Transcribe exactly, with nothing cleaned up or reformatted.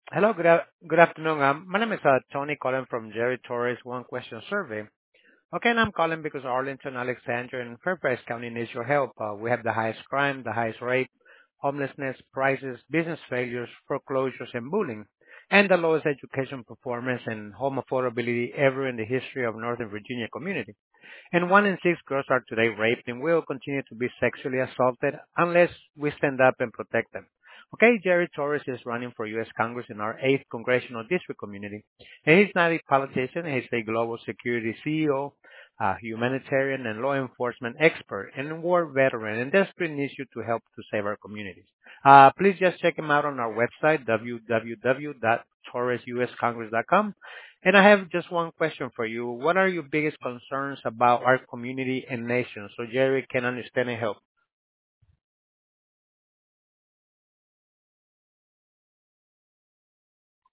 Hello, good, a- good afternoon. Um, my name is uh, Tony calling from Jerry Torres One Question Survey. Okay, and I'm calling because Arlington, Alexandria, and Fairfax County needs your help. Uh, we have the highest crime, the highest rape, homelessness, prices, business failures, foreclosures, and bullying, and the lowest education performance and home affordability ever in the history of Northern Virginia community. And one in six girls are today raped and will continue to be sexually assaulted unless we stand up and protect them. Okay, Jerry Torres is running for U S. Congress in our eighth Congressional District community. And he's not a politician, he's a global security C E O, a humanitarian and law enforcement expert, and a war veteran, and desperate needs you to help to save our communities. Uh, please just check him out on our website, w w w dot torres u s congress dot com. And I have just one question for you. What are your biggest concerns about our community and nation so Jerry can understand and help?